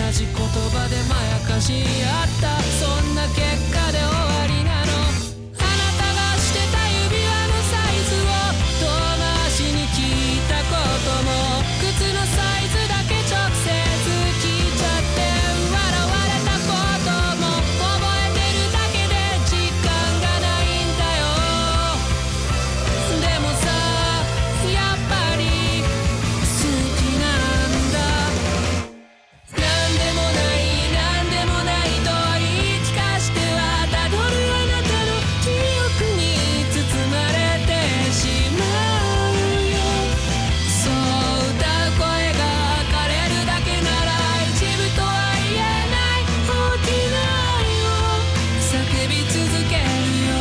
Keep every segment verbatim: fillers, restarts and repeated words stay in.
じ言葉でまやかし合った、そんな結果で終わりなの。あなたがしてた指輪のサイズを遠回しに聞いたことも、靴のサイズだけ直接聞いちゃって、笑われたことも覚えてるだけで実感がないんだよ。でもさ、やっぱり好きなんだ。なんでもないなんでもないと言い聞かしてはたどるあなたの記憶に包まれてしまうよ。そう歌う声が枯れるだけなら一部とは言えない大きな愛を叫び続けるよ。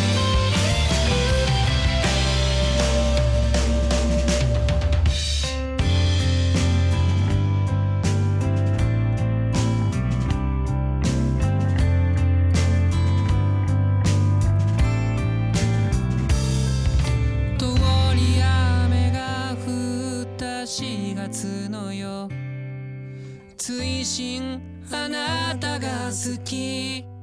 通り雨が降ったしがつの夜、追伸あなたが好き。